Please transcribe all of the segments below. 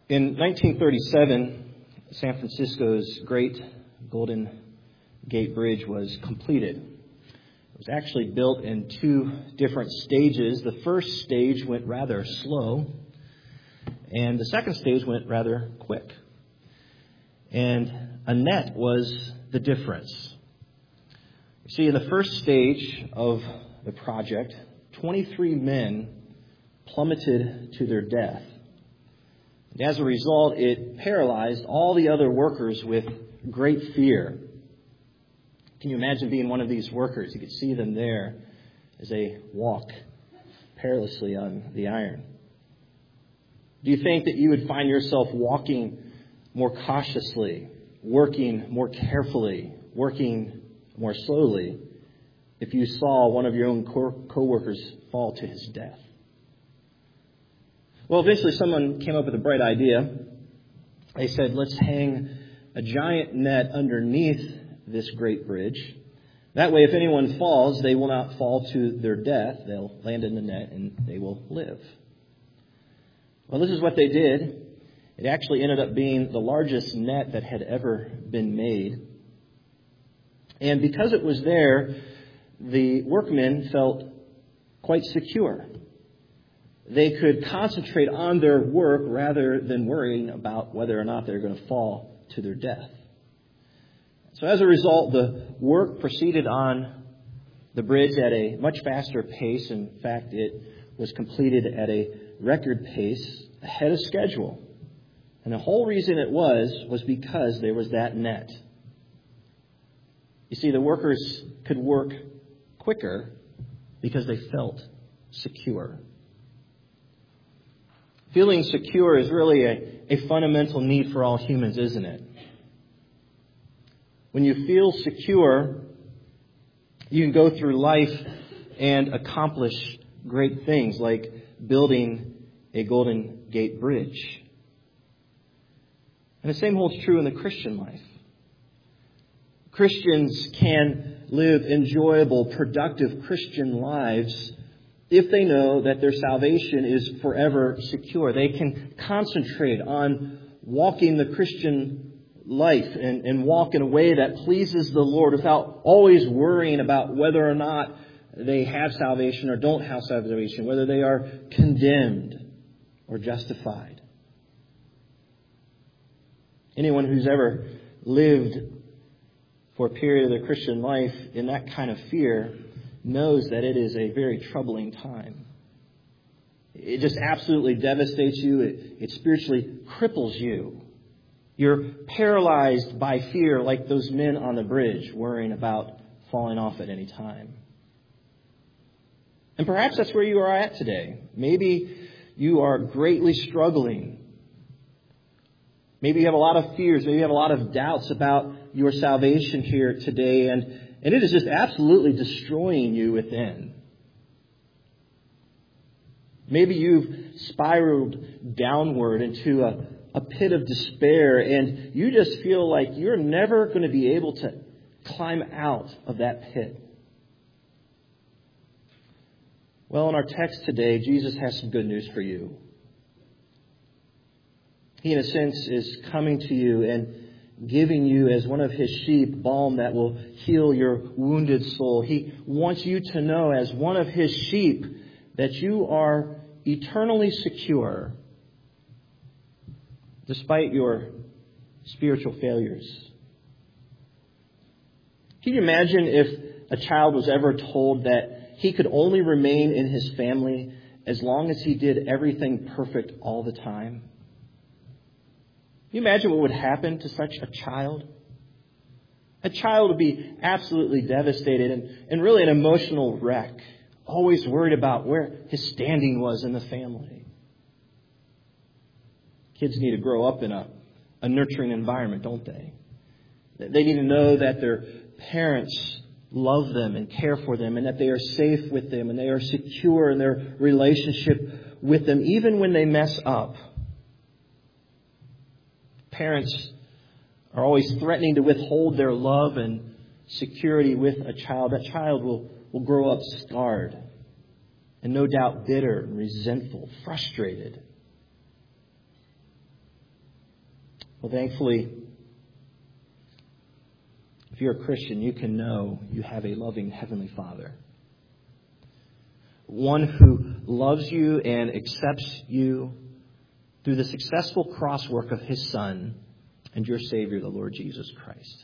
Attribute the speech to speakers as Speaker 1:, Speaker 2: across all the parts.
Speaker 1: In 1937, San Francisco's Great Golden Gate Bridge was completed. It was actually built in two different stages. The first stage went rather slow, and the second stage went rather quick. And a net was the difference. You see, in the first stage of the project, 23 men plummeted to their death. And as a result, it paralyzed all the other workers with great fear. Can you imagine being one of these workers? You could see them there as they walk perilously on the iron. Do you think that you would find yourself walking more cautiously, working more carefully, working more slowly if you saw one of your own co-workers fall to his death? Well, eventually someone came up with a bright idea. They said, let's hang a giant net underneath this great bridge. That way, if anyone falls, they will not fall to their death. They'll land in the net and they will live. Well, this is what they did. It actually ended up being the largest net that had ever been made. And because it was there, the workmen felt quite secure. They could concentrate on their work rather than worrying about whether or not they're going to fall to their death. So as a result, the work proceeded on the bridge at a much faster pace. In fact, it was completed at a record pace ahead of schedule. And the whole reason it was because there was that net. You see, the workers could work quicker because they felt secure. Feeling secure is really a fundamental need for all humans, isn't it? When you feel secure, you can go through life and accomplish great things like building a Golden Gate Bridge. And the same holds true in the Christian life. Christians can live enjoyable, productive Christian lives if they know that their salvation is forever secure. They can concentrate on walking the Christian life and walk in a way that pleases the Lord without always worrying about whether or not they have salvation or don't have salvation, whether they are condemned or justified. Anyone who's ever lived for a period of the Christian life in that kind of fear knows that it is a very troubling time. It just absolutely devastates you. It spiritually cripples you. You're paralyzed by fear like those men on the bridge worrying about falling off at any time. And perhaps that's where you are at today. Maybe you are greatly struggling. Maybe you have a lot of fears. Maybe you have a lot of doubts about your salvation here today. And it is just absolutely destroying you within. Maybe you've spiraled downward into a pit of despair, and you just feel like you're never going to be able to climb out of that pit. Well, in our text today, Jesus has some good news for you. He, in a sense, is coming to you and giving you, as one of his sheep, balm that will heal your wounded soul. He wants you to know, as one of his sheep, that you are eternally secure despite your spiritual failures. Can you imagine if a child was ever told that he could only remain in his family as long as he did everything perfect all the time? Can you imagine what would happen to such a child? A child would be absolutely devastated and really an emotional wreck, always worried about where his standing was in the family. Kids need to grow up in a nurturing environment, don't they? They need to know that their parents love them and care for them, and that they are safe with them, and they are secure in their relationship with them, even when they mess up. Parents are always threatening to withhold their love and security with a child. That child will grow up scarred and no doubt bitter and resentful, frustrated. Well, thankfully, if you're a Christian, you can know you have a loving Heavenly Father. One who loves you and accepts you through the successful cross work of His Son and your Savior, the Lord Jesus Christ.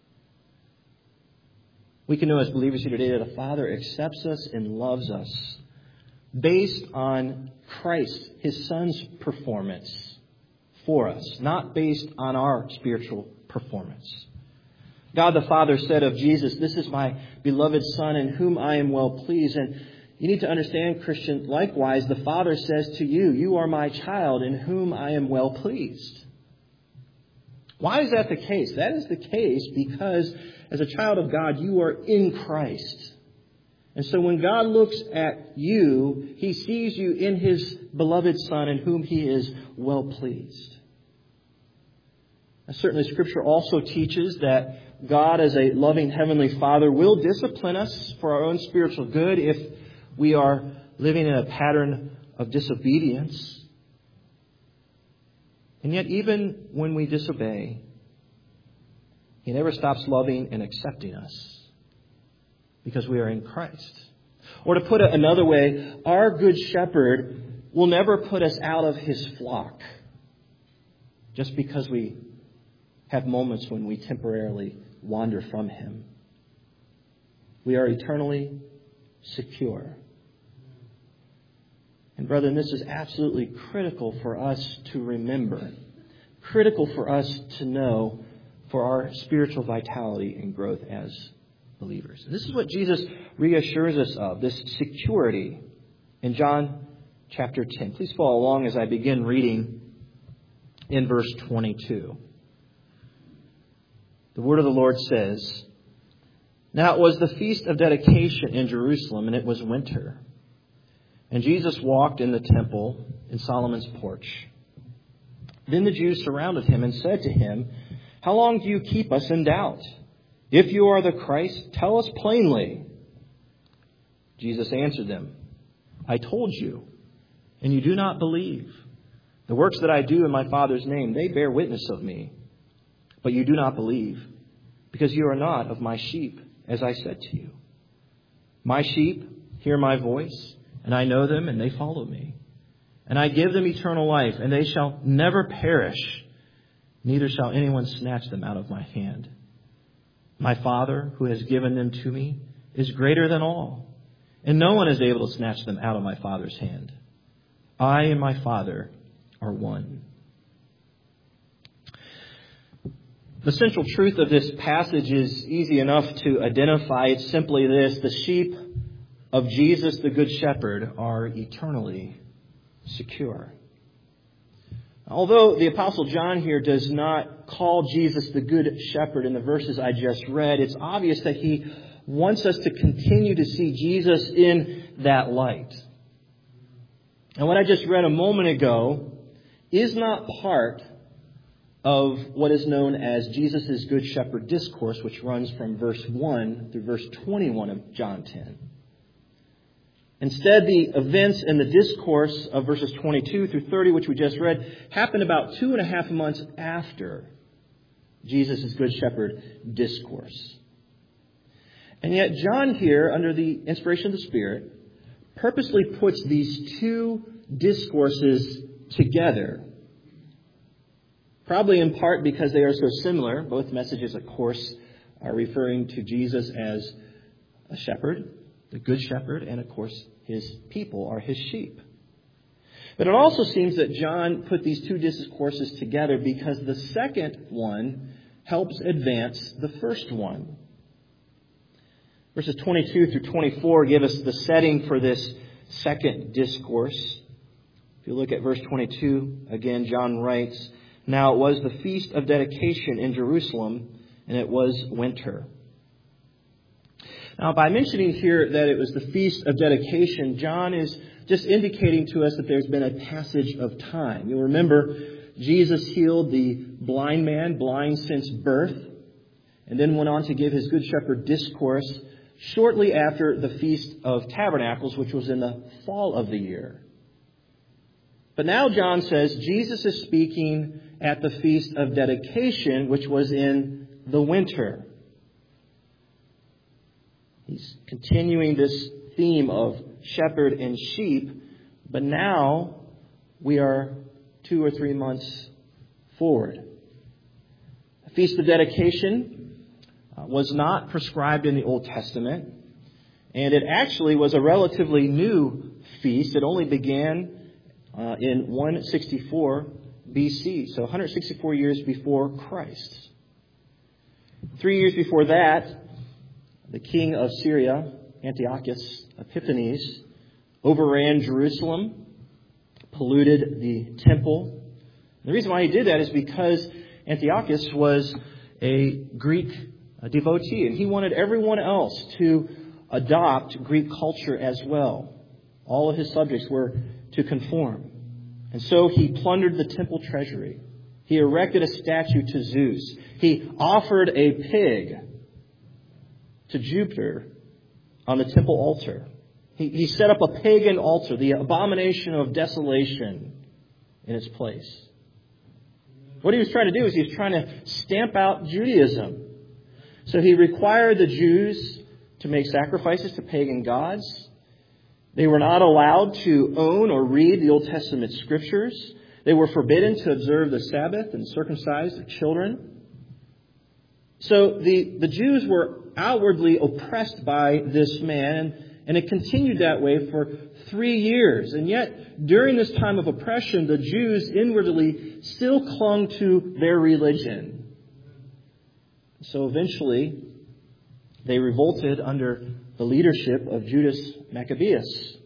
Speaker 1: We can know as believers here today that a Father accepts us and loves us based on Christ, His Son's performance for us, not based on our spiritual performance. God the Father said of Jesus, "This is my beloved Son in whom I am well pleased." And you need to understand, Christian, likewise, the Father says to you, "You are my child in whom I am well pleased." Why is that the case? That is the case because as a child of God, you are in Christ. And so when God looks at you, He sees you in His beloved Son in whom He is well pleased. Now, certainly Scripture also teaches that God as a loving Heavenly Father will discipline us for our own spiritual good if we are living in a pattern of disobedience. And yet even when we disobey, He never stops loving and accepting us because we are in Christ. Or to put it another way, our Good Shepherd will never put us out of His flock just because we have moments when we temporarily wander from Him. We are eternally secure. And brethren, this is absolutely critical for us to remember, critical for us to know for our spiritual vitality and growth as believers. And this is what Jesus reassures us of, this security in John chapter 10. Please follow along as I begin reading in verse 22. The word of the Lord says, "Now it was the feast of dedication in Jerusalem, and it was winter. And Jesus walked in the temple in Solomon's porch. Then the Jews surrounded Him and said to Him, 'How long do you keep us in doubt? If you are the Christ, tell us plainly.' Jesus answered them, 'I told you, and you do not believe. The works that I do in my Father's name, they bear witness of me. But you do not believe, because you are not of my sheep, as I said to you. My sheep hear my voice, and I know them, and they follow me. And I give them eternal life, and they shall never perish, neither shall anyone snatch them out of my hand. My Father, who has given them to me, is greater than all, and no one is able to snatch them out of my Father's hand. I and my Father are one.'" The central truth of this passage is easy enough to identify. It's simply this: the sheep of Jesus, the Good Shepherd, are eternally secure. Although the Apostle John here does not call Jesus the Good Shepherd in the verses I just read, it's obvious that he wants us to continue to see Jesus in that light. And what I just read a moment ago is not part of what is known as Jesus' Good Shepherd discourse, which runs from verse 1 through verse 21 of John 10. Instead, the events in the discourse of verses 22 through 30, which we just read, happened about 2.5 months after Jesus' Good Shepherd discourse. And yet John here, under the inspiration of the Spirit, purposely puts these two discourses together. Probably in part because they are so similar. Both messages, of course, are referring to Jesus as a shepherd, the Good Shepherd, and of course His people are His sheep. But it also seems that John put these two discourses together because the second one helps advance the first one. Verses 22 through 24 give us the setting for this second discourse. If you look at verse 22, again, John writes, "Now it was the feast of dedication in Jerusalem, and it was winter." Now, by mentioning here that it was the feast of dedication, John is just indicating to us that there's been a passage of time. You'll remember Jesus healed the blind man, blind since birth, and then went on to give His Good Shepherd discourse shortly after the Feast of Tabernacles, which was in the fall of the year. But now John says Jesus is speaking at the Feast of Dedication, which was in the winter. He's continuing this theme of shepherd and sheep, but now we are 2 or 3 months forward. The Feast of Dedication was not prescribed in the Old Testament, and it actually was a relatively new feast. It only began in 164 BC, so 164 years before Christ. 3 years before that, the king of Syria, Antiochus Epiphanes, overran Jerusalem, polluted the temple. The reason why he did that is because Antiochus was a Greek devotee, and he wanted everyone else to adopt Greek culture as well. All of his subjects were to conform. And so he plundered the temple treasury. He erected a statue to Zeus. He offered a pig to Jupiter on the temple altar. He set up a pagan altar, the abomination of desolation, in its place. What he was trying to do is he was trying to stamp out Judaism. So he required the Jews to make sacrifices to pagan gods. They were not allowed to own or read the Old Testament scriptures. They were forbidden to observe the Sabbath and circumcise their children. So the Jews were outwardly oppressed by this man, and it continued that way for 3 years. And yet, during this time of oppression, the Jews inwardly still clung to their religion. So eventually, they revolted under the leadership of Judas Maccabeus.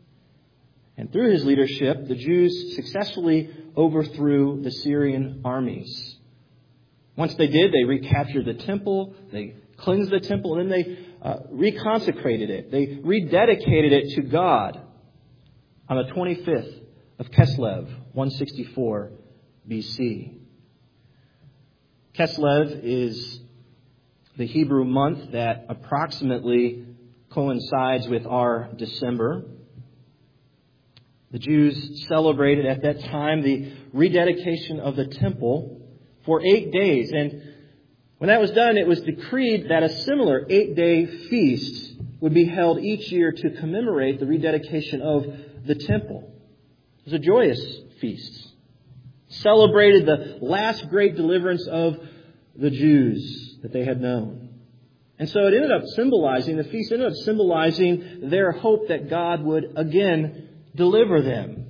Speaker 1: And through his leadership, the Jews successfully overthrew the Syrian armies. Once they did, they recaptured the temple, they cleansed the temple, and then they reconsecrated it. They rededicated it to God on the 25th of Kislev, 164 BC. Kislev is the Hebrew month that approximately coincides with our December. The Jews celebrated at that time the rededication of the temple for 8 days. And when that was done, it was decreed that a similar 8-day feast would be held each year to commemorate the rededication of the temple. It was a joyous feast. Celebrated the last great deliverance of the Jews that they had known. And so it ended up symbolizing, the feast ended up symbolizing their hope that God would again deliver them.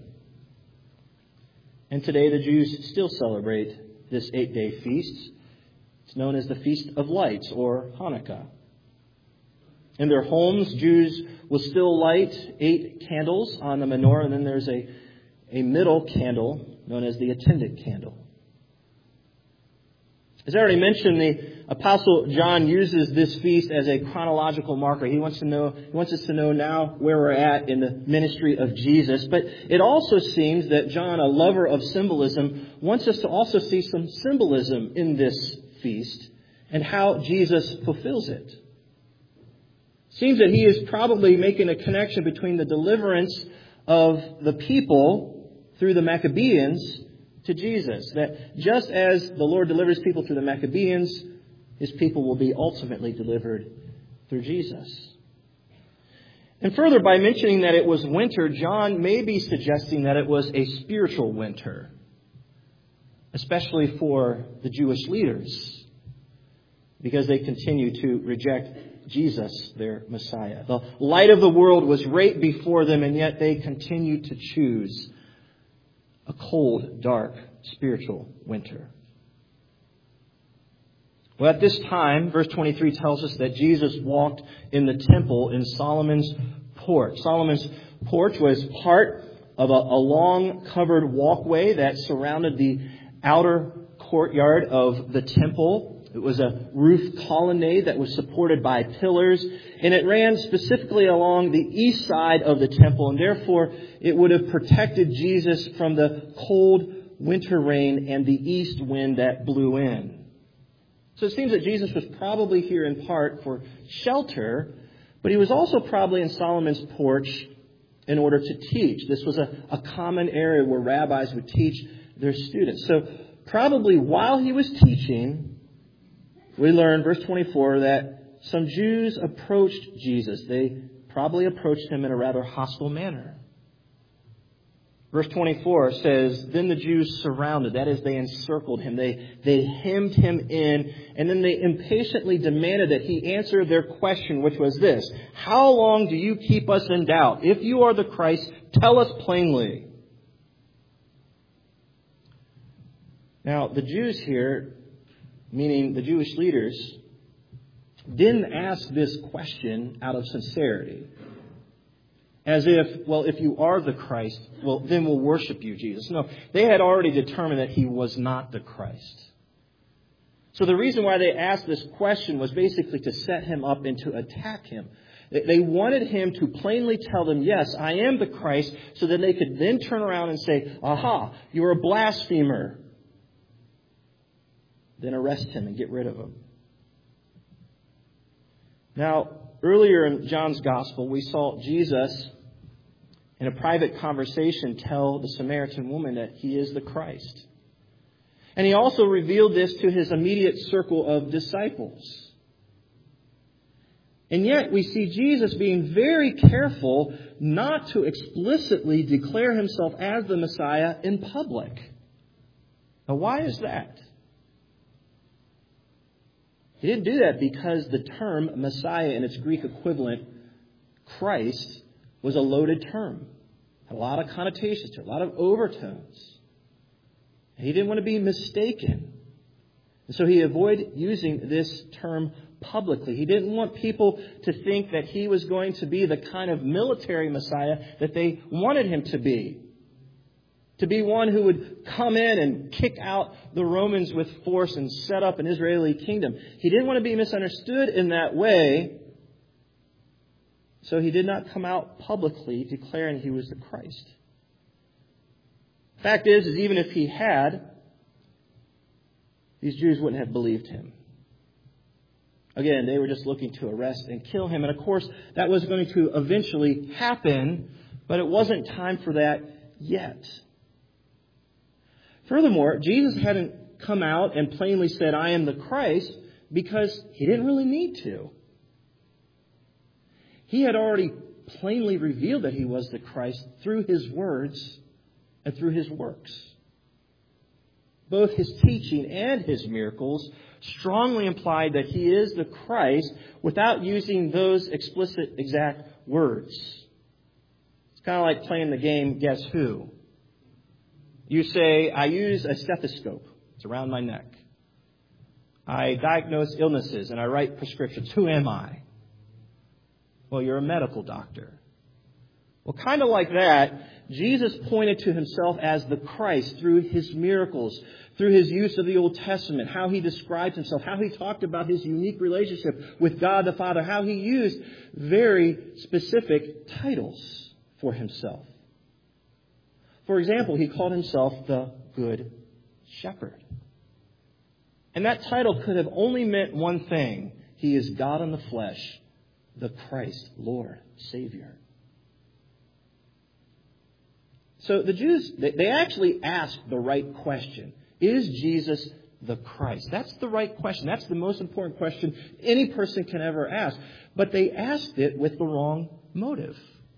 Speaker 1: And today the Jews still celebrate this 8-day feast. It's known as the Feast of Lights, or Hanukkah. In their homes, Jews will still light 8 candles on the menorah, and then there's a middle candle known as the attendant candle. As I already mentioned, the Apostle John uses this feast as a chronological marker. He wants us to know now where we're at in the ministry of Jesus. But it also seems that John, a lover of symbolism, wants us to also see some symbolism in this feast and how Jesus fulfills it. It seems that he is probably making a connection between the deliverance of the people through the Maccabees to Jesus. That just as the Lord delivers people through the Maccabees, his people will be ultimately delivered through Jesus. And further, by mentioning that it was winter, John may be suggesting that it was a spiritual winter, especially for the Jewish leaders, because they continue to reject Jesus, their Messiah. The light of the world was right before them, and yet they continue to choose a cold, dark, spiritual winter. Well, at this time, verse 23 tells us that Jesus walked in the temple in Solomon's porch. Solomon's porch was part of a long covered walkway that surrounded the outer courtyard of the temple. It was a roof colonnade that was supported by pillars, and it ran specifically along the east side of the temple, and therefore it would have protected Jesus from the cold winter rain and the east wind that blew in. So it seems that Jesus was probably here in part for shelter, but he was also probably in Solomon's porch in order to teach. This was a common area where rabbis would teach their students. So probably while he was teaching, we learn, verse 24, that some Jews approached Jesus. They probably approached him in a rather hostile manner. Verse 24 says, then the Jews surrounded, that is, they encircled him. They hemmed him in, and then they impatiently demanded that he answer their question, which was this: how long do you keep us in doubt? If you are the Christ, tell us plainly. Now, the Jews here, meaning the Jewish leaders, didn't ask this question out of sincerity. As if, well, if you are the Christ, well, then we'll worship you, Jesus. No, they had already determined that he was not the Christ. So the reason why they asked this question was basically to set him up and to attack him. They wanted him to plainly tell them, yes, I am the Christ, so that they could then turn around and say, aha, you're a blasphemer. Then arrest him and get rid of him. Now, earlier in John's Gospel, we saw Jesus in a private conversation tell the Samaritan woman that he is the Christ. And he also revealed this to his immediate circle of disciples. And yet we see Jesus being very careful not to explicitly declare himself as the Messiah in public. Now, why is that? He didn't do that because the term Messiah and its Greek equivalent, Christ, was a loaded term. Had a lot of connotations to it, a lot of overtones. And he didn't want to be mistaken. And so he avoided using this term publicly. He didn't want people to think that he was going to be the kind of military Messiah that they wanted him to be. To be one who would come in and kick out the Romans with force and set up an Israeli kingdom. He didn't want to be misunderstood in that way. So he did not come out publicly declaring he was the Christ. Fact is even if he had, these Jews wouldn't have believed him. Again, they were just looking to arrest and kill him. And of course, that was going to eventually happen, but it wasn't time for that yet. Furthermore, Jesus hadn't come out and plainly said, I am the Christ, because he didn't really need to. He had already plainly revealed that he was the Christ through his words and through his works. Both his teaching and his miracles strongly implied that he is the Christ without using those explicit exact words. It's kind of like playing the game Guess Who. You say, I use a stethoscope. It's around my neck. I diagnose illnesses and I write prescriptions. Who am I? Well, you're a medical doctor. Well, kind of like that, Jesus pointed to himself as the Christ through his miracles, through his use of the Old Testament, how he described himself, how he talked about his unique relationship with God the Father, how he used very specific titles for himself. For example, he called himself the Good Shepherd. And that title could have only meant one thing. He is God in the flesh, the Christ, Lord, Savior. So the Jews, they actually asked the right question. Is Jesus the Christ? That's the right question. That's the most important question any person can ever ask. But they asked it with the wrong motive.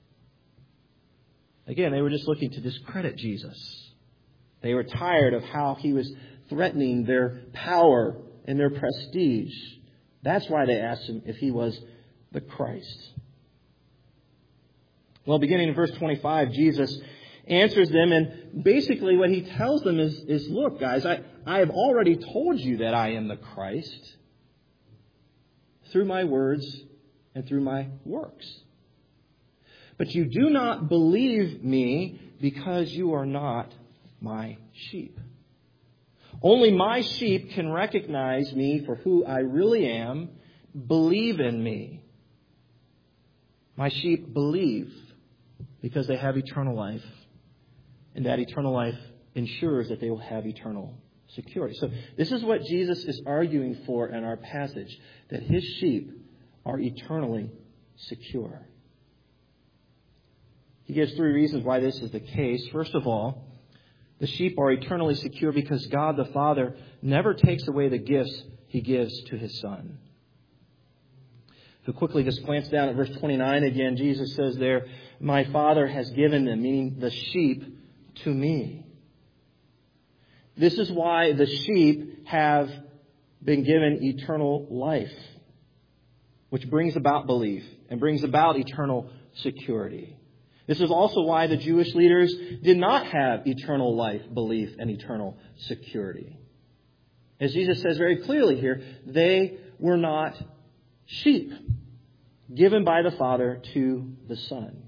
Speaker 1: Again, they were just looking to discredit Jesus. They were tired of how he was threatening their power and their prestige. That's why they asked him if he was the Christ. Well, beginning in verse 25, Jesus answers them, and basically what he tells them is look, guys, I have already told you that I am the Christ through my words and through my works. But you do not believe me because you are not my sheep. Only my sheep can recognize me for who I really am, believe in me. My sheep believe because they have eternal life. And that eternal life ensures that they will have eternal security. So this is what Jesus is arguing for in our passage, that his sheep are eternally secure. He gives three reasons why this is the case. First of all, The sheep are eternally secure because God the Father never takes away the gifts He gives to His Son. If we quickly just glance down at verse 29 again, Jesus says there, my Father has given them, meaning the sheep, to me. This is why the sheep have been given eternal life, which brings about belief and brings about eternal security. This is also why the Jewish leaders did not have eternal life, belief, and eternal security. As Jesus says very clearly here, they were not sheep given by the Father to the Son.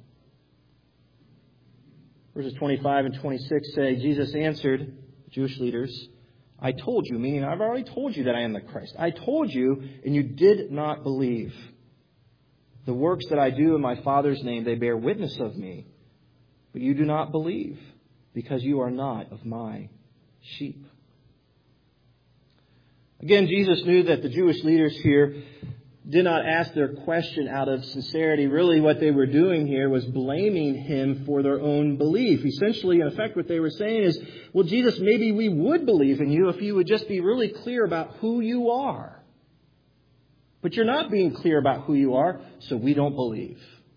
Speaker 1: Verses 25 and 26 say, Jesus answered the Jewish leaders, I told you, meaning I've already told you that I am the Christ. I told you, and you did not believe. The works that I do in my Father's name, they bear witness of me. But you do not believe, because you are not of my sheep. Again, Jesus knew that the Jewish leaders here did not ask their question out of sincerity. Really, what they were doing here was blaming Him for their own belief. Essentially, in effect, what they were saying is, well, Jesus, maybe we would believe in you if you would just be really clear about who you are. But you're not being clear about who you are, so we don't believe.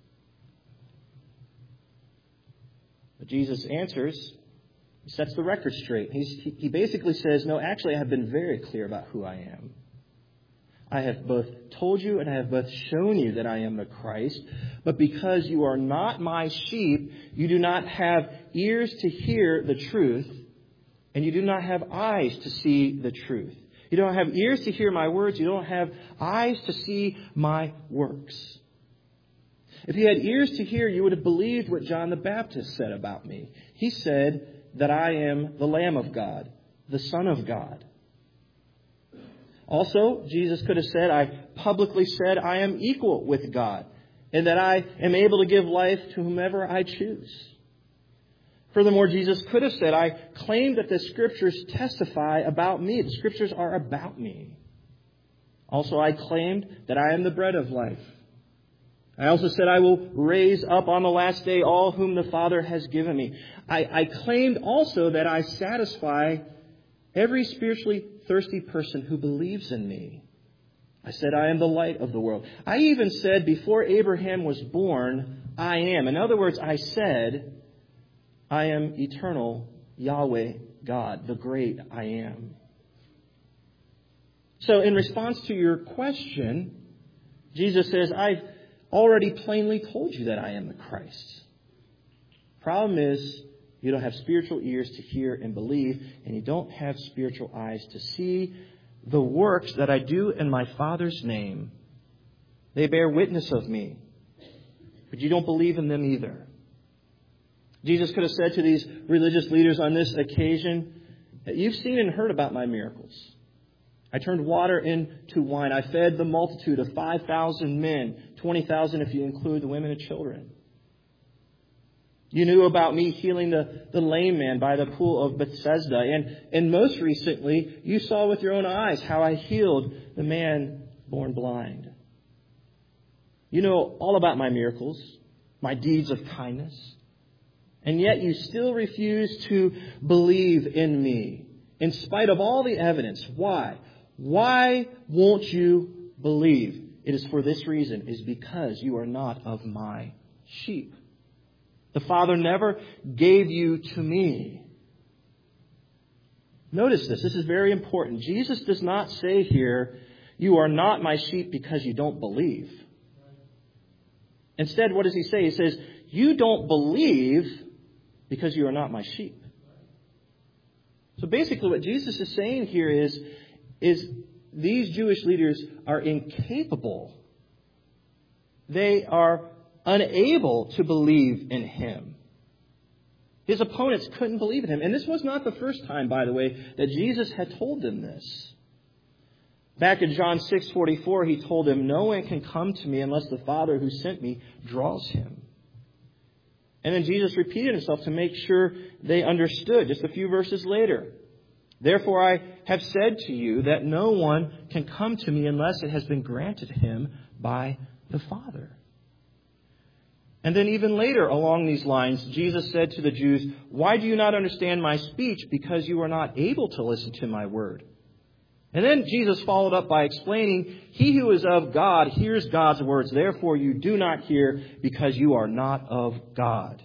Speaker 1: But Jesus answers, He sets the record straight. He basically says, no, actually, I have been very clear about who I am. I have both told you and I have both shown you that I am the Christ. But because you are not my sheep, you do not have ears to hear the truth, and you do not have eyes to see the truth. You don't have ears to hear my words. You don't have eyes to see my works. If you had ears to hear, you would have believed what John the Baptist said about me. He said that I am the Lamb of God, the Son of God. Also, Jesus could have said, I publicly said I am equal with God, and that I am able to give life to whomever I choose. Furthermore, Jesus could have said, I claim that the Scriptures testify about me. The Scriptures are about me. Also, I claimed that I am the bread of life. I also said, I will raise up on the last day all whom the Father has given me. I claimed also that I satisfy every spiritually thirsty person who believes in me. I said, I am the light of the world. I even said, before Abraham was born, I am. In other words, I said, I am eternal Yahweh God, the great I am. So in response to your question, Jesus says, I've already plainly told you that I am the Christ. Problem is, you don't have spiritual ears to hear and believe, and you don't have spiritual eyes to see the works that I do in my Father's name. They bear witness of me, but you don't believe in them either. Jesus could have said to these religious leaders on this occasion, you've seen and heard about my miracles. I turned water into wine. I fed the multitude of 5,000 men, 20,000 if you include the women and children. You knew about me healing the lame man by the pool of Bethesda. And most recently, you saw with your own eyes how I healed the man born blind. You know all about my miracles, my deeds of kindness. And yet you still refuse to believe in me, in spite of all the evidence. Why? Why won't you believe? It is for this reason, is because you are not of my sheep. The Father never gave you to me. Notice this. This is very important. Jesus does not say here, you are not my sheep because you don't believe. Instead, what does He say? He says, you don't believe because you are not my sheep. So basically what Jesus is saying here is these Jewish leaders are incapable. They are unable to believe in Him. His opponents couldn't believe in Him. And this was not the first time, by the way, that Jesus had told them this. Back in John 6:44, He told them, no one can come to me unless the Father who sent me draws him. And then Jesus repeated Himself to make sure they understood just a few verses later. Therefore, I have said to you that no one can come to me unless it has been granted him by the Father. And then even later along these lines, Jesus said to the Jews, "Why do you not understand my speech? Because you are not able to listen to my word." And then Jesus followed up by explaining, "He who is of God hears God's words. Therefore you do not hear because you are not of God."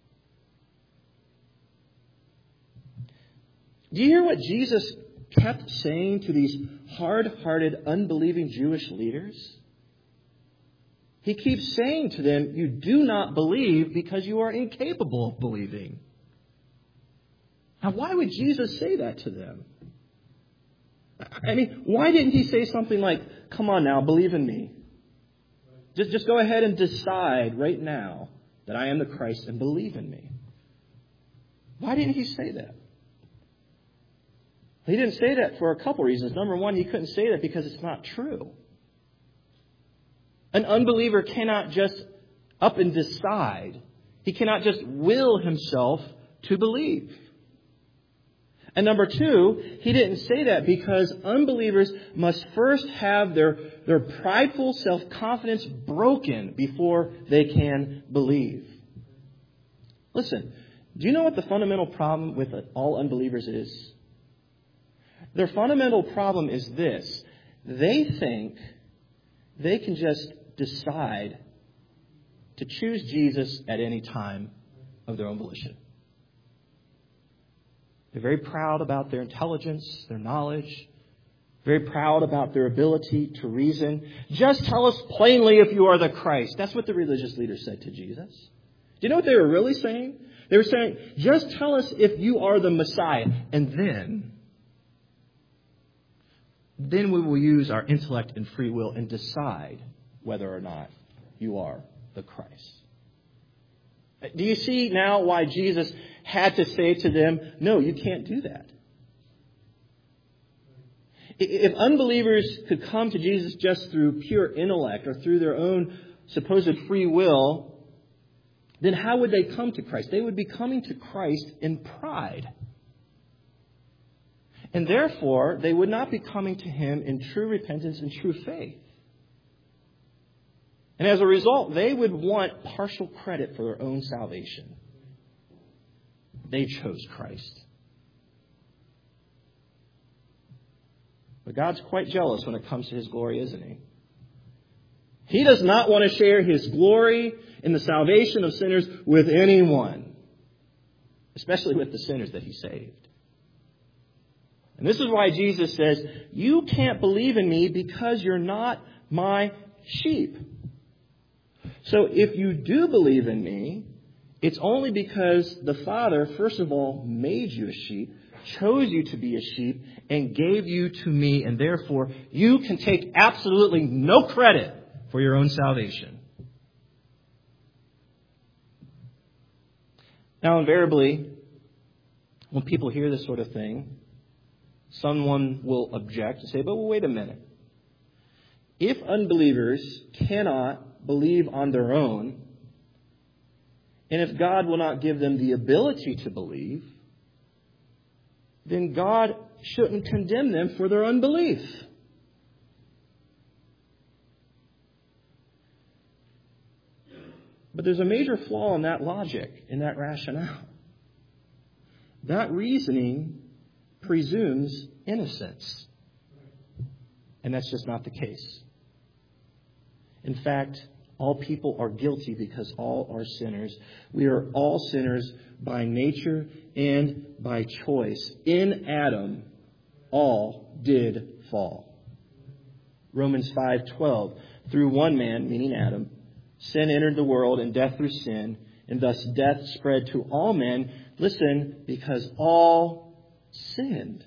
Speaker 1: Do you hear what Jesus kept saying to these hard-hearted, unbelieving Jewish leaders? He keeps saying to them, you do not believe because you are incapable of believing. Now, why would Jesus say that to them? I mean, why didn't he say something like, "Come on now, believe in me. Just go ahead and decide right now that I am the Christ and believe in me"? Why didn't he say that? He didn't say that for a couple reasons. Number one, he couldn't say that because it's not true. An unbeliever cannot just up and decide. He cannot just will himself to believe. And number two, he didn't say that because unbelievers must first have their prideful self-confidence broken before they can believe. Listen, do you know what the fundamental problem with all unbelievers is? Their fundamental problem is this. They think they can just decide to choose Jesus at any time of their own volition. They're very proud about their intelligence, their knowledge, very proud about their ability to reason. "Just tell us plainly if you are the Christ." That's what the religious leaders said to Jesus. Do you know what they were really saying? They were saying, "Just tell us if you are the Messiah, and then we will use our intellect and free will and decide whether or not you are the Christ." Do you see now why Jesus had to say to them, "No, you can't do that"? If unbelievers could come to Jesus just through pure intellect or through their own supposed free will, then how would they come to Christ? They would be coming to Christ in pride. And therefore, they would not be coming to him in true repentance and true faith. And as a result, they would want partial credit for their own salvation. They chose Christ. But God's quite jealous when it comes to his glory, isn't he? He does not want to share his glory in the salvation of sinners with anyone, especially with the sinners that he saved. And this is why Jesus says, "You can't believe in me because you're not my sheep." So if you do believe in me, it's only because the Father, first of all, made you a sheep, chose you to be a sheep, and gave you to me, and therefore you can take absolutely no credit for your own salvation. Now, invariably, when people hear this sort of thing, someone will object and say, "But wait a minute. If unbelievers cannot believe on their own, and if God will not give them the ability to believe, then God shouldn't condemn them for their unbelief." But there's a major flaw in that logic, in that rationale. That reasoning presumes innocence. And that's just not the case. In fact, all people are guilty because all are sinners. We are all sinners by nature and by choice. In Adam, all did fall. Romans 5:12, "Through one man," meaning Adam, "sin entered the world, and death through sin, and thus death spread to all men." Listen, because all sinned.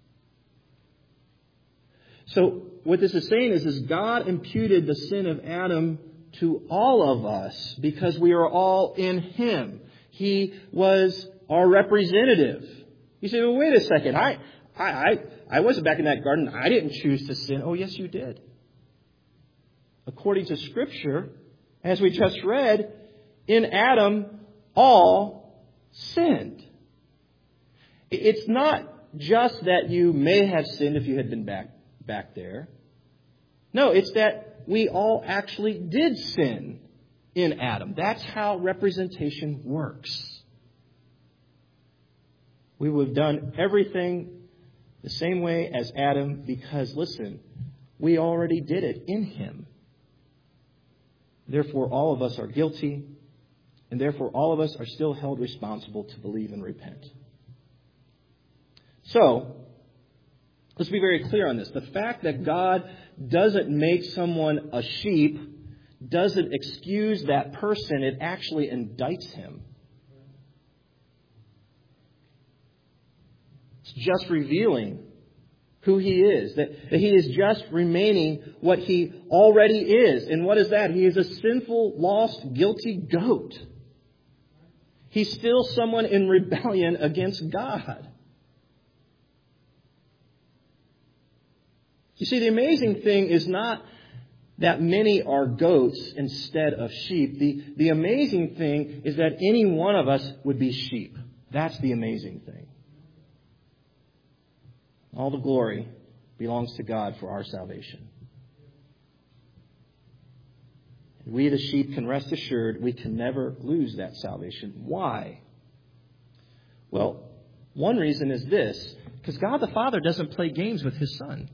Speaker 1: So what this is saying is God imputed the sin of Adam to all of us because we are all in him. He was our representative. You say, "Well, wait a second. I wasn't back in that garden. I didn't choose to sin." Oh, yes, you did. According to Scripture, as we just read, in Adam, all sinned. It's not just that you may have sinned if you had been back there. No, it's that we all actually did sin in Adam. That's how representation works. We would have done everything the same way as Adam because, listen, we already did it in him. Therefore, all of us are guilty, and therefore all of us are still held responsible to believe and repent. So, let's be very clear on this. The fact that God doesn't make someone a sheep doesn't excuse that person. It actually indicts him. It's just revealing who he is, that he is just remaining what he already is. And what is that? He is a sinful, lost, guilty goat. He's still someone in rebellion against God. You see, the amazing thing is not that many are goats instead of sheep. The amazing thing is that any one of us would be sheep. That's the amazing thing. All the glory belongs to God for our salvation. We, the sheep, can rest assured we can never lose that salvation. Why? Well, one reason is this. Because God the Father doesn't play games with His Son.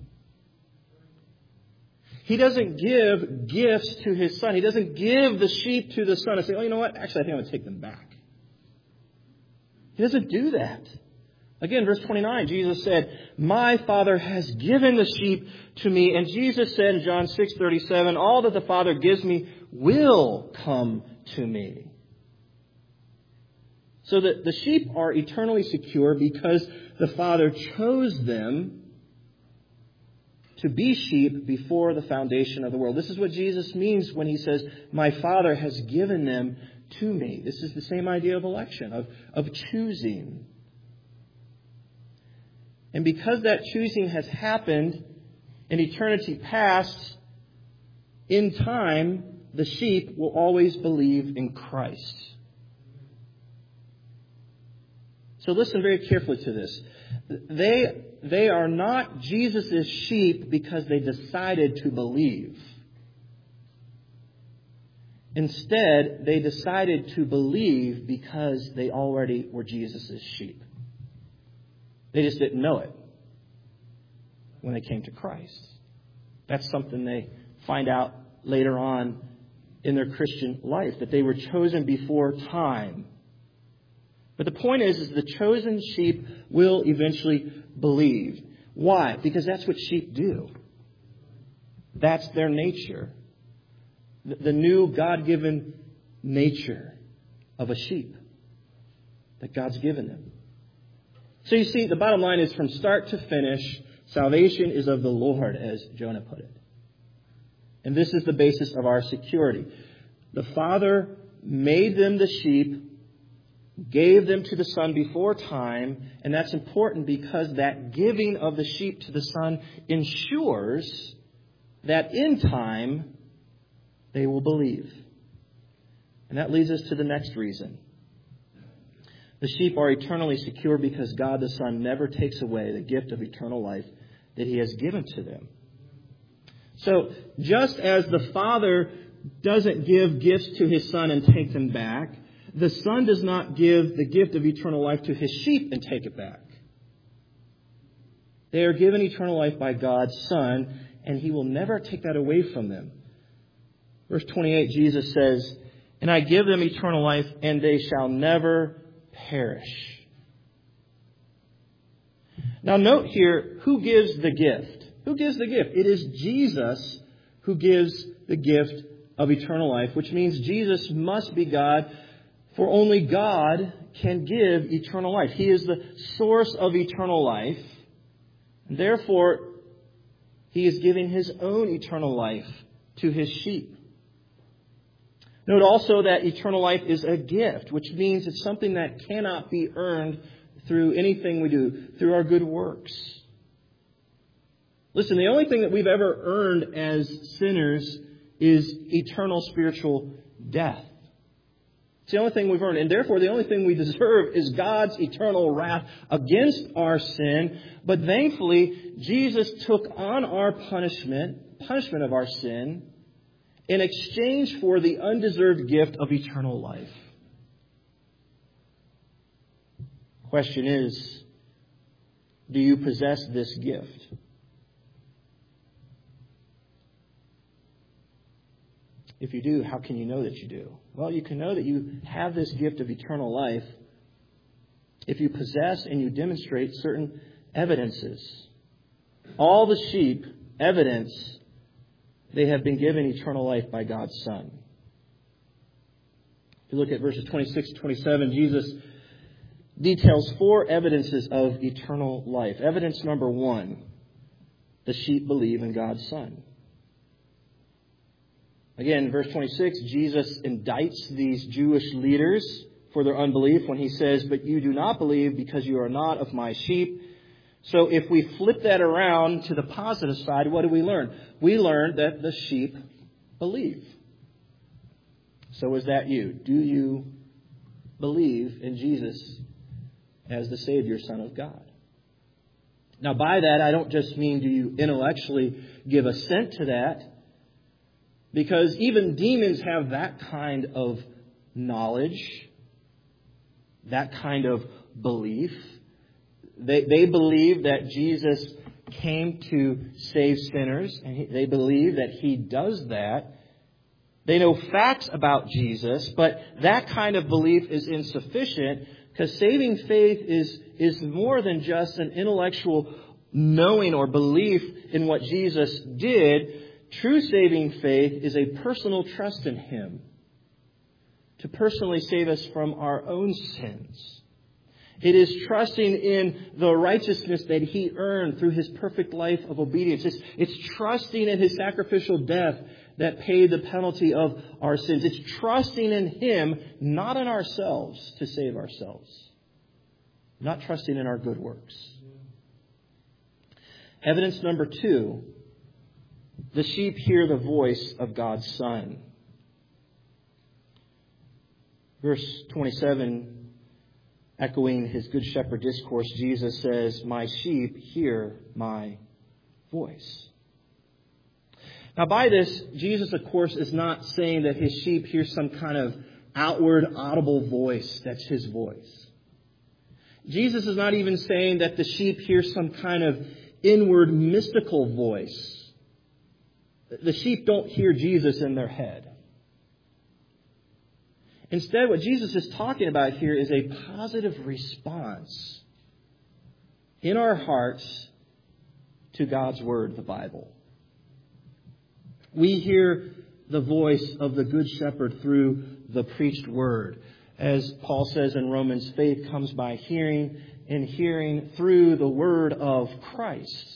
Speaker 1: He doesn't give gifts to His Son. He doesn't give the sheep to the Son and say, oh, you know what? Actually, I think I'm going to take them back. He doesn't do that. Again, verse 29, Jesus said, my Father has given the sheep to me. And Jesus said in John 6:37, all that the Father gives me will come to me. So that the sheep are eternally secure because the Father chose them to be sheep before the foundation of the world. This is what Jesus means when He says, my Father has given them to me. This is the same idea of election, of choosing. And because that choosing has happened in eternity past, in time, the sheep will always believe in Christ. So listen very carefully to this. They are not Jesus' sheep because they decided to believe. Instead, they decided to believe because they already were Jesus' sheep. They just didn't know it when they came to Christ. That's something they find out later on in their Christian life, that they were chosen before time. But the point is the chosen sheep will eventually believe. Why? Because that's what sheep do. That's their nature. The new God-given nature of a sheep that God's given them. So you see, the bottom line is from start to finish, salvation is of the Lord, as Jonah put it. And this is the basis of our security. The Father made them the sheep, gave them to the Son before time, and that's important because that giving of the sheep to the Son ensures that in time they will believe. And that leads us to the next reason. The sheep are eternally secure because God the Son never takes away the gift of eternal life that He has given to them. So, just as the Father doesn't give gifts to His Son and take them back, the Son does not give the gift of eternal life to His sheep and take it back. They are given eternal life by God's Son, and He will never take that away from them. Verse 28, Jesus says, and I give them eternal life, and they shall never perish. Now note here, who gives the gift? Who gives the gift? It is Jesus who gives the gift of eternal life, which means Jesus must be God, for only God can give eternal life. He is the source of eternal life, and therefore He is giving His own eternal life to His sheep. Note also that eternal life is a gift, which means it's something that cannot be earned through anything we do, through our good works. Listen, the only thing that we've ever earned as sinners is eternal spiritual death. It's the only thing we've earned. And therefore, the only thing we deserve is God's eternal wrath against our sin. But thankfully, Jesus took on our punishment of our sin, in exchange for the undeserved gift of eternal life. Question is, do you possess this gift? If you do, how can you know that you do? Well, you can know that you have this gift of eternal life if you possess and you demonstrate certain evidences. All the sheep evidence they have been given eternal life by God's Son. If you look at verses 26 to 27, Jesus details 4 evidences of eternal life. Evidence number 1, the sheep believe in God's Son. Again, verse 26, Jesus indicts these Jewish leaders for their unbelief when he says, "But you do not believe because you are not of my sheep." So if we flip that around to the positive side, what do we learn? We learn that the sheep believe. So is that you? Do you believe in Jesus as the Savior, Son of God? Now, by that, I don't just mean do you intellectually give assent to that, because even demons have that kind of knowledge, that kind of belief. They believe that Jesus came to save sinners, and they believe that He does that. They know facts about Jesus, but that kind of belief is insufficient, because saving faith is more than just an intellectual knowing or belief in what Jesus did. True saving faith is a personal trust in Him to personally save us from our own sins. It is trusting in the righteousness that He earned through His perfect life of obedience. It's trusting in His sacrificial death that paid the penalty of our sins. It's trusting in Him, not in ourselves, to save ourselves. Not trusting in our good works. Evidence number 2, the sheep hear the voice of God's Son. Verse 27, echoing His Good Shepherd discourse, Jesus says, "My sheep hear my voice." Now, by this, Jesus, of course, is not saying that His sheep hear some kind of outward, audible voice that's His voice. Jesus is not even saying that the sheep hear some kind of inward, mystical voice. The sheep don't hear Jesus in their head. Instead, what Jesus is talking about here is a positive response in our hearts to God's Word, the Bible. We hear the voice of the Good Shepherd through the preached Word. As Paul says in Romans, faith comes by hearing, and hearing through the Word of Christ.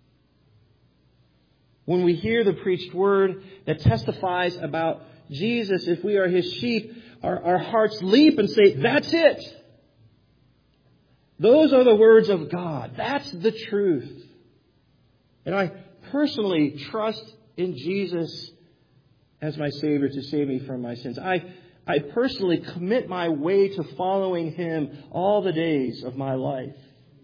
Speaker 1: When we hear the preached Word that testifies about Jesus, if we are His sheep, our hearts leap and say, "That's it! Those are the words of God. That's the truth." And I personally trust in Jesus as my Savior to save me from my sins. I personally commit my way to following Him all the days of my life.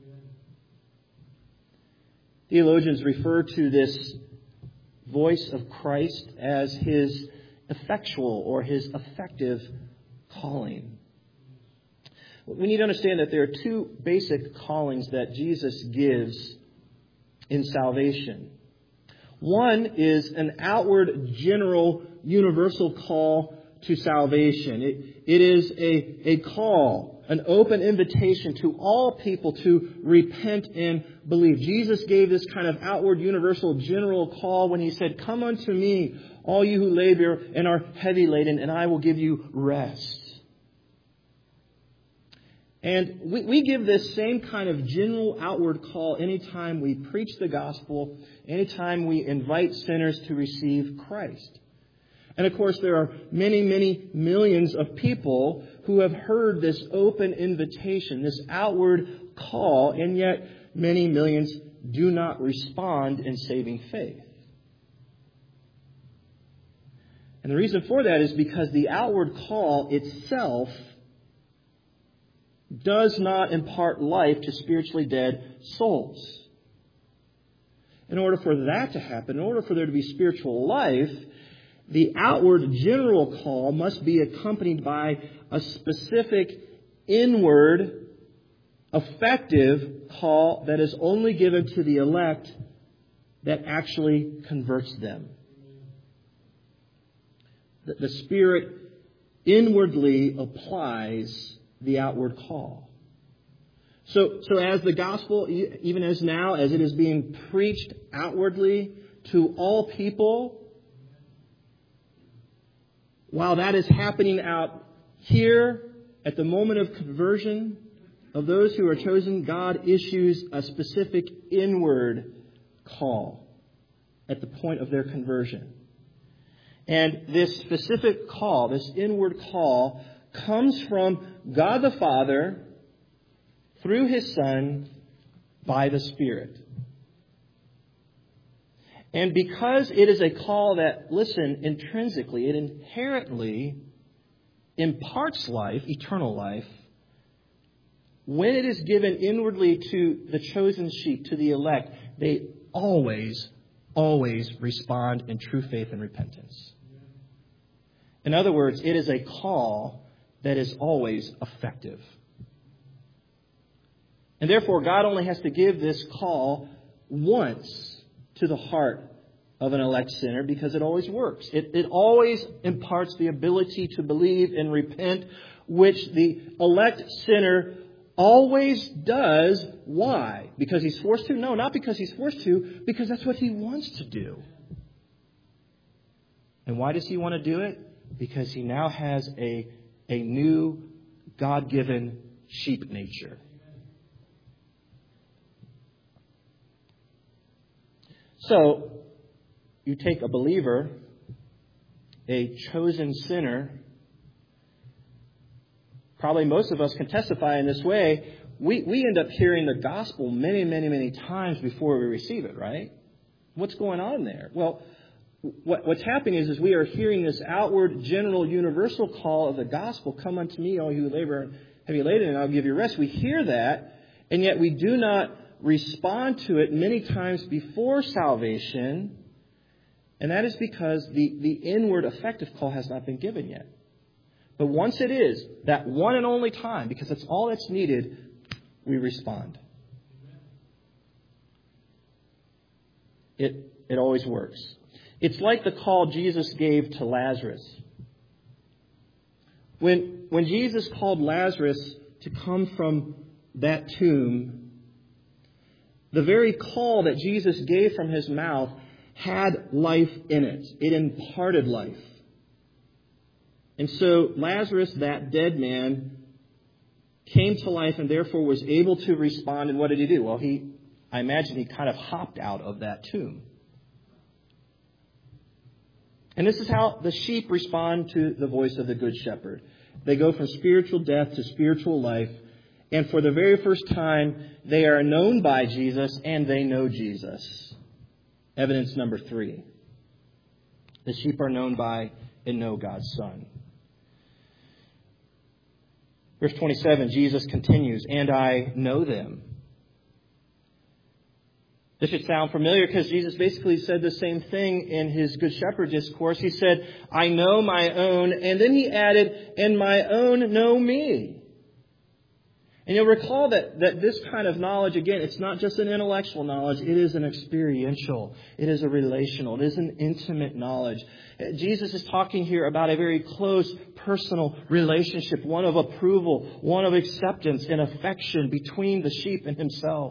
Speaker 1: Theologians refer to this voice of Christ as His effectual or His effective calling. We need to understand that there are 2 basic callings that Jesus gives in salvation. One is an outward, general, universal call to salvation. It is a call, an open invitation to all people to repent and believe. Jesus gave this kind of outward, universal, general call when He said, "Come unto me, all you who labor and are heavy laden, and I will give you rest." And we give this same kind of general outward call anytime we preach the gospel, anytime we invite sinners to receive Christ. And of course, there are many, many millions of people who have heard this open invitation, this outward call, and yet many millions do not respond in saving faith. And the reason for that is because the outward call itself does not impart life to spiritually dead souls. In order for that to happen, in order for there to be spiritual life, the outward general call must be accompanied by a specific inward effective call that is only given to the elect that actually converts them. The Spirit inwardly applies the outward call. So as the gospel, even as now, as it is being preached outwardly to all people, while that is happening out here at the moment of conversion of those who are chosen, God issues a specific inward call at the point of their conversion. And this specific call, this inward call, comes from God the Father through His Son by the Spirit. And because it is a call that, listen, intrinsically, it inherently imparts life, eternal life, when it is given inwardly to the chosen sheep, to the elect, they always respond in true faith and repentance. In other words, it is a call that is always effective. And therefore, God only has to give this call once to the heart of an elect sinner because it always works. It always imparts the ability to believe and repent, which the elect sinner always does. Why? Because he's forced to? No, not because he's forced to, because that's what he wants to do. And why does he want to do it? Because he now has a new God-given sheep nature. So, you take a believer, a chosen sinner. Probably most of us can testify in this way. We end up hearing the gospel many times before we receive it, right? What's going on there? Well, what's happening is we are hearing this outward, general, universal call of the gospel, come unto me, all you who labor and heavy laden, and I'll give you rest. We hear that, and yet we do not respond to it many times before salvation, and that is because the inward effective call has not been given yet. But once it is, that one and only time, because that's all that's needed, we respond. It always works. It's like the call Jesus gave to Lazarus. When Jesus called Lazarus to come from that tomb, the very call that Jesus gave from His mouth had life in it. It imparted life. And so Lazarus, that dead man, came to life and therefore was able to respond. And what did he do? Well, I imagine he kind of hopped out of that tomb. And this is how the sheep respond to the voice of the Good Shepherd. They go from spiritual death to spiritual life. And for the very first time, they are known by Jesus and they know Jesus. Evidence number 3. The sheep are known by and know God's Son. Verse 27, Jesus continues, and I know them. This should sound familiar because Jesus basically said the same thing in His Good Shepherd discourse. He said, I know my own. And then He added, and my own know me. And you'll recall that this kind of knowledge, again, it's not just an intellectual knowledge. It is an experiential. It is a relational. It is an intimate knowledge. Jesus is talking here about a very close personal relationship, one of approval, one of acceptance and affection between the sheep and Himself.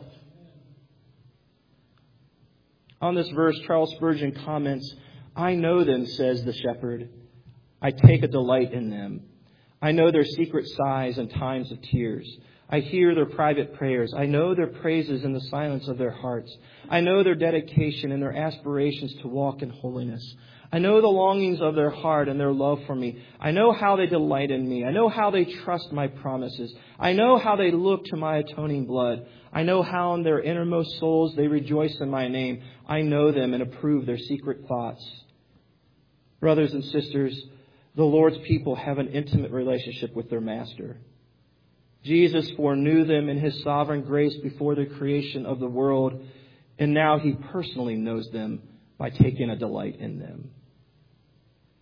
Speaker 1: On this verse, Charles Spurgeon comments, I know them, says the shepherd. I take a delight in them. I know their secret sighs and times of tears. I hear their private prayers. I know their praises in the silence of their hearts. I know their dedication and their aspirations to walk in holiness. I know the longings of their heart and their love for me. I know how they delight in me. I know how they trust my promises. I know how they look to my atoning blood. I know how in their innermost souls they rejoice in my name. I know them and approve their secret thoughts. Brothers and sisters, the Lord's people have an intimate relationship with their Master. Jesus foreknew them in His sovereign grace before the creation of the world, and now He personally knows them by taking a delight in them.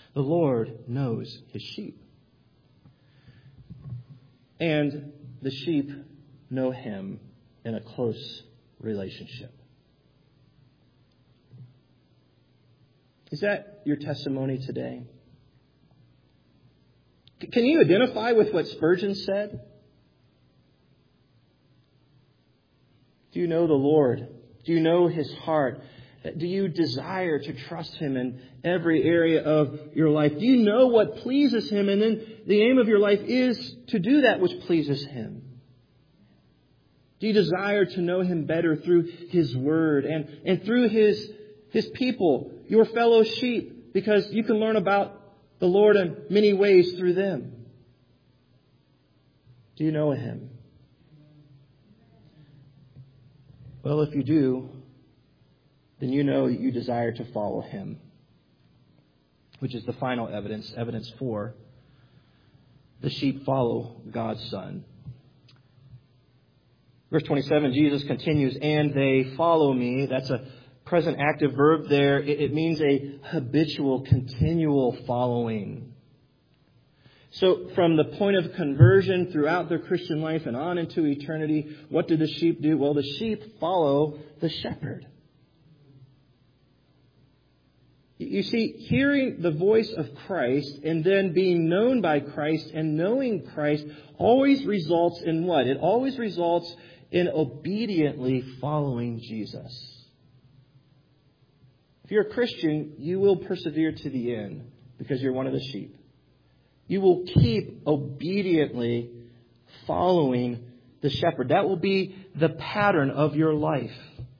Speaker 1: The Lord knows his sheep. And the sheep know him in a close relationship. Is that your testimony today? Can you identify with what Spurgeon said? Do you know the Lord? Do you know his heart? Do you desire to trust him in every area of your life? Do you know what pleases him? And then the aim of your life is to do that which pleases him. Do you desire to know him better through his word and through his people, your fellow sheep? Because you can learn about the Lord in many ways through them. Do you know him? Well, if you do, then you know you desire to follow him, which is the final evidence, evidence 4. The sheep follow God's Son. Verse 27, Jesus continues, and they follow me. That's a present active verb there. It means a habitual, continual following. So from the point of conversion throughout their Christian life and on into eternity, what do the sheep do? Well, the sheep follow the shepherd. You see, hearing the voice of Christ and then being known by Christ and knowing Christ always results in what? It always results in obediently following Jesus. If you're a Christian, you will persevere to the end because you're one of the sheep. You will keep obediently following the shepherd. That will be the pattern of your life.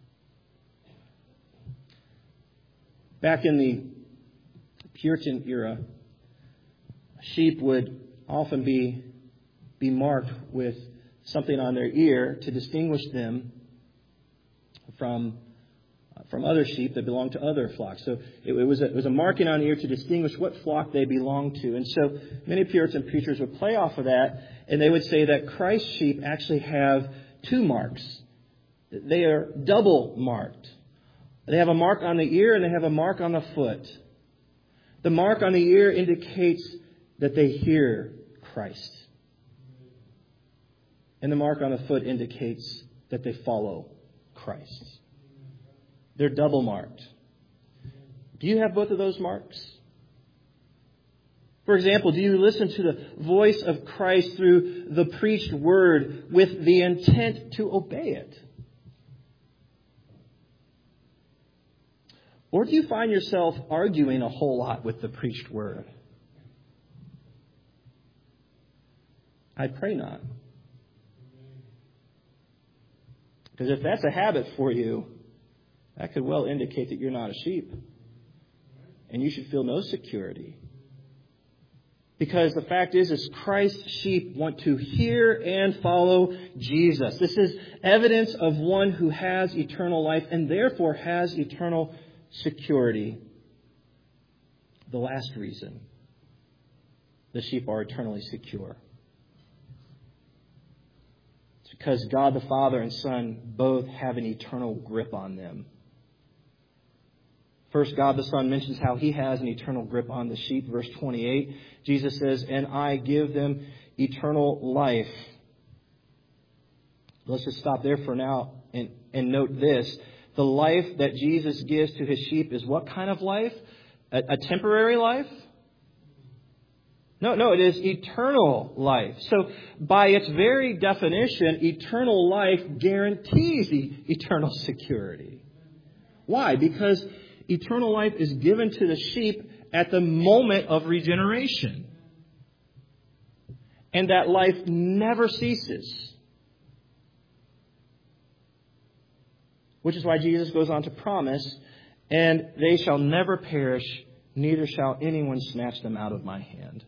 Speaker 1: Back in the Puritan era, sheep would often be marked with something on their ear to distinguish them from other sheep that belonged to other flocks. So it was a marking on the ear to distinguish what flock they belonged to. And so many Puritan preachers would play off of that, and they would say that Christ's sheep actually have 2 marks. They are double marked. They have a mark on the ear and they have a mark on the foot. The mark on the ear indicates that they hear Christ. And the mark on the foot indicates that they follow Christ. They're double marked. Do you have both of those marks? For example, do you listen to the voice of Christ through the preached word with the intent to obey it? Or do you find yourself arguing a whole lot with the preached word? I pray not. Because if that's a habit for you, that could well indicate that you're not a sheep. And you should feel no security. Because the fact is Christ's sheep want to hear and follow Jesus. This is evidence of one who has eternal life and therefore has eternal security. The last reason the sheep are eternally secure. It's because God the Father and Son both have an eternal grip on them. First, God the Son mentions how he has an eternal grip on the sheep. Verse 28, Jesus says, and I give them eternal life. Let's just stop there for now and note this. The life that Jesus gives to his sheep is what kind of life? A temporary life? No, it is eternal life. So by its very definition, eternal life guarantees eternal security. Why? Because eternal life is given to the sheep at the moment of regeneration. And that life never ceases. Which is why Jesus goes on to promise, and they shall never perish, neither shall anyone snatch them out of my hand.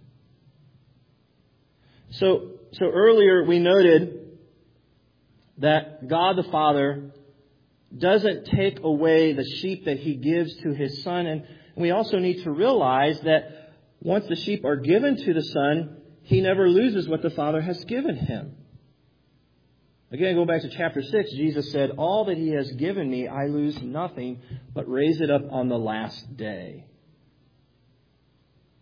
Speaker 1: So earlier we noted that God the Father doesn't take away the sheep that he gives to his Son. And we also need to realize that once the sheep are given to the Son, he never loses what the Father has given him. Again, go back to chapter 6, Jesus said, all that he has given me, I lose nothing, but raise it up on the last day.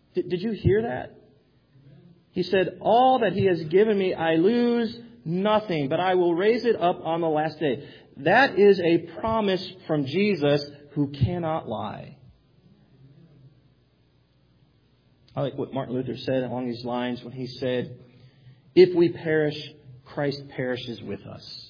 Speaker 1: Did you hear that? He said, all that He has given me, I lose nothing, but I will raise it up on the last day. That is a promise from Jesus who cannot lie. I like what Martin Luther said along these lines when he said, if we perish, Christ perishes with us.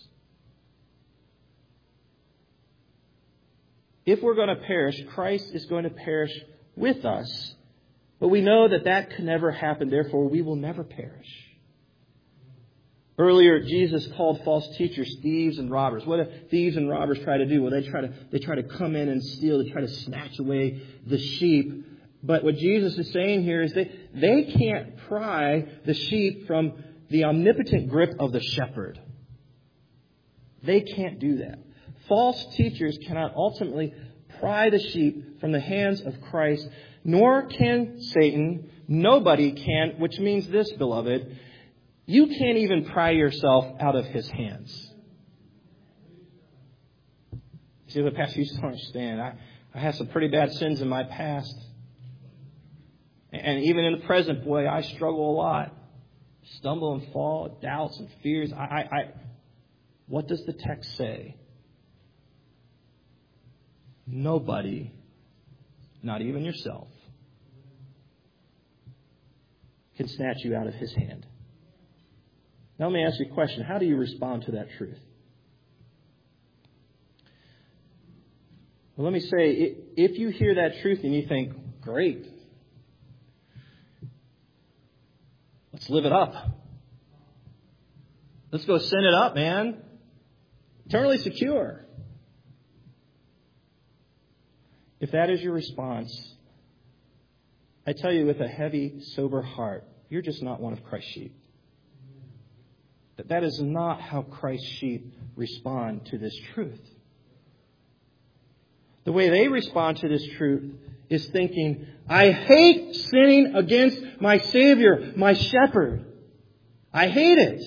Speaker 1: If we're going to perish, Christ is going to perish with us. But we know that that can never happen. Therefore, we will never perish. Earlier, Jesus called false teachers thieves and robbers. What do thieves and robbers try to do? Well, they try to come in and steal. They try to snatch away the sheep. But what Jesus is saying here is they can't pry the sheep from the omnipotent grip of the shepherd. They can't do that. False teachers cannot ultimately pry the sheep from the hands of Christ, nor can Satan. Nobody can, which means this, beloved, you can't even pry yourself out of his hands. See, the pastor, you just don't understand. I have some pretty bad sins in my past. And even in the present, boy, I struggle a lot. Stumble and fall, doubts and fears. What does the text say? Nobody, not even yourself, can snatch you out of his hand. Now let me ask you a question. How do you respond to that truth? Well, let me say, if you hear that truth and you think, great, let's live it up. Let's go send it up, man. Eternally secure. If that is your response, I tell you with a heavy, sober heart, you're just not one of Christ's sheep. That is not how Christ's sheep respond to this truth. The way they respond to this truth is thinking, I hate sinning against my Savior, my shepherd. I hate it.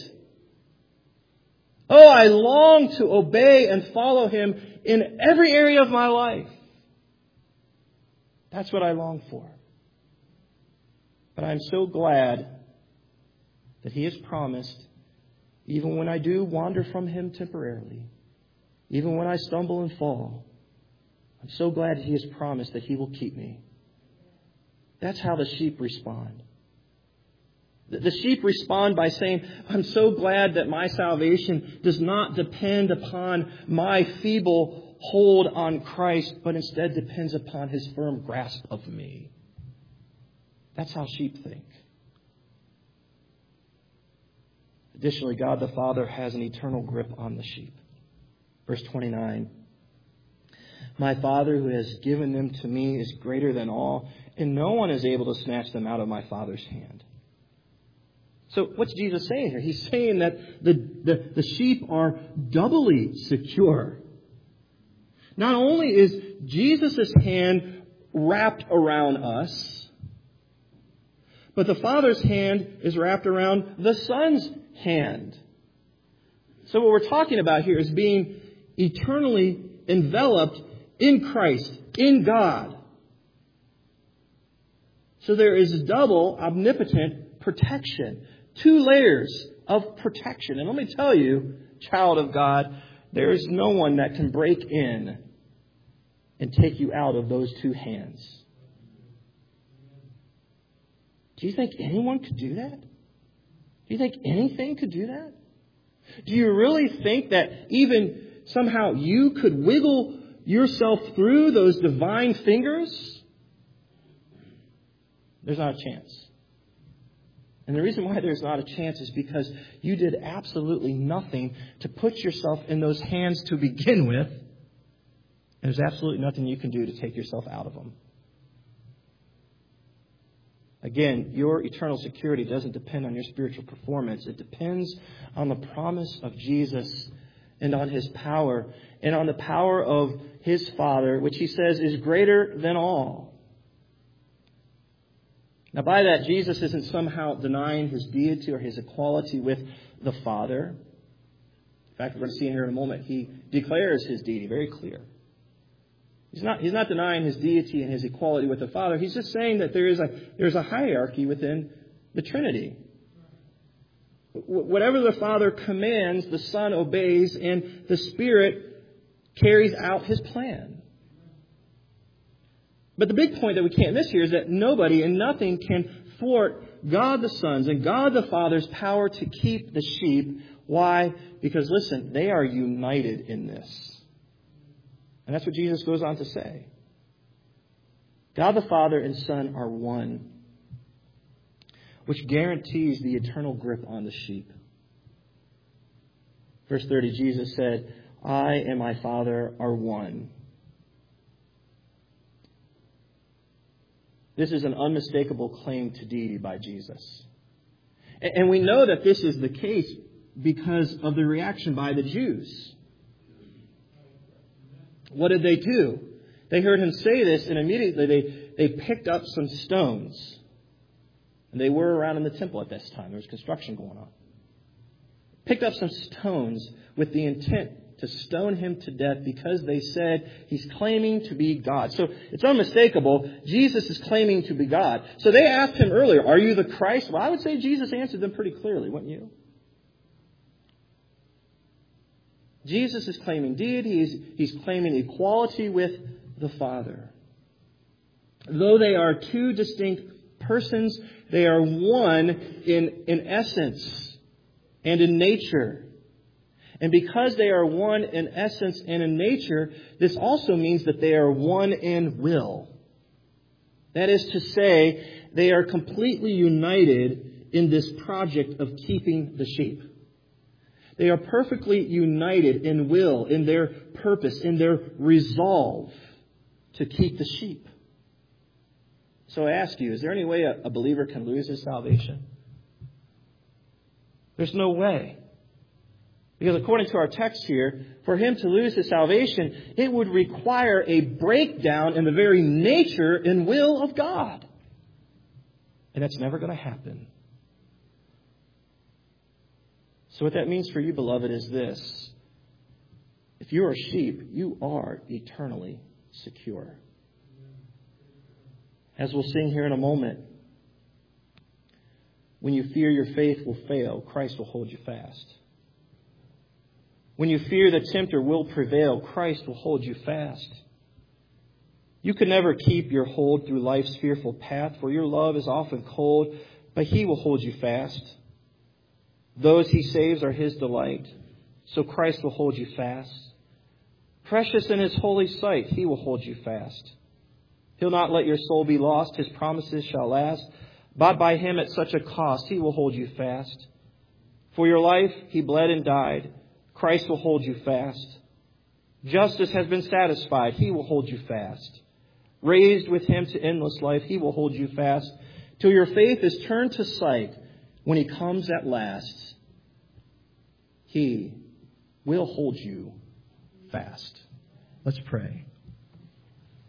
Speaker 1: Oh, I long to obey and follow Him in every area of my life. That's what I long for. But I'm so glad that He has promised, even when I do wander from Him temporarily, even when I stumble and fall, I'm so glad He has promised that He will keep me. That's how the sheep respond. The sheep respond by saying, I'm so glad that my salvation does not depend upon my feeble hold on Christ, but instead depends upon His firm grasp of me. That's how sheep think. Additionally, God the Father has an eternal grip on the sheep. Verse 29. My Father who has given them to me is greater than all, and no one is able to snatch them out of my Father's hand. So what's Jesus saying here? He's saying that the sheep are doubly secure. Not only is Jesus' hand wrapped around us, but the Father's hand is wrapped around the Son's hand. So what we're talking about here is being eternally enveloped in Christ, in God. So there is double omnipotent protection. 2 layers of protection. And let me tell you, child of God, there is no one that can break in and take you out of those 2 hands. Do you think anyone could do that? Do you think anything could do that? Do you really think that even somehow you could wiggle yourself through those divine fingers? There's not a chance. And the reason why there's not a chance is because you did absolutely nothing to put yourself in those hands to begin with. And there's absolutely nothing you can do to take yourself out of them. Again, your eternal security doesn't depend on your spiritual performance. It depends on the promise of Jesus and on His power and on the power of His Father, which He says is greater than all. Now, by that, Jesus isn't somehow denying His deity or His equality with the Father. In fact, we're going to see here in a moment, He declares His deity very clear. He's not denying his deity and his equality with the Father. He's just saying that there's a hierarchy within the Trinity. Whatever the Father commands, the Son obeys, and the Spirit carries out his plan. But the big point that we can't miss here is that nobody and nothing can thwart God the Son's and God the Father's power to keep the sheep. Why? Because, listen, they are united in this. And that's what Jesus goes on to say. God the Father and Son are one, which guarantees the eternal grip on the sheep. Verse 30, Jesus said, I and my Father are one. This is an unmistakable claim to deity by Jesus. And we know that this is the case because of the reaction by the Jews. What did they do? They heard him say this, and immediately they picked up some stones. And they were around in the temple at this time. There was construction going on. Picked up some stones with the intent to stone him to death because they said he's claiming to be God. So it's unmistakable. Jesus is claiming to be God. So they asked him earlier, are you the Christ? Well, I would say Jesus answered them pretty clearly, wouldn't you? Jesus is claiming deity. He's claiming equality with the Father. Though they are two distinct persons, they are one in essence and in nature. And because they are one in essence and in nature, this also means that they are one in will. That is to say, they are completely united in this project of keeping the sheep. They are perfectly united in will, in their purpose, in their resolve to keep the sheep. So I ask you, is there any way a believer can lose his salvation? There's no way. Because according to our text here, for him to lose his salvation, it would require a breakdown in the very nature and will of God. And that's never going to happen. So what that means for you, beloved, is this. If you are sheep, you are eternally secure. As we'll sing here in a moment, when you fear your faith will fail, Christ will hold you fast. When you fear the tempter will prevail, Christ will hold you fast. You can never keep your hold through life's fearful path, for your love is often cold, but He will hold you fast. Those He saves are His delight, so Christ will hold you fast. Precious in His holy sight, He will hold you fast. He'll not let your soul be lost, His promises shall last. Bought by Him at such a cost, He will hold you fast. For your life, He bled and died. Christ will hold you fast. Justice has been satisfied. He will hold you fast. Raised with Him to endless life, He will hold you fast. Till your faith is turned to sight when He comes at last. He will hold you fast. Let's pray.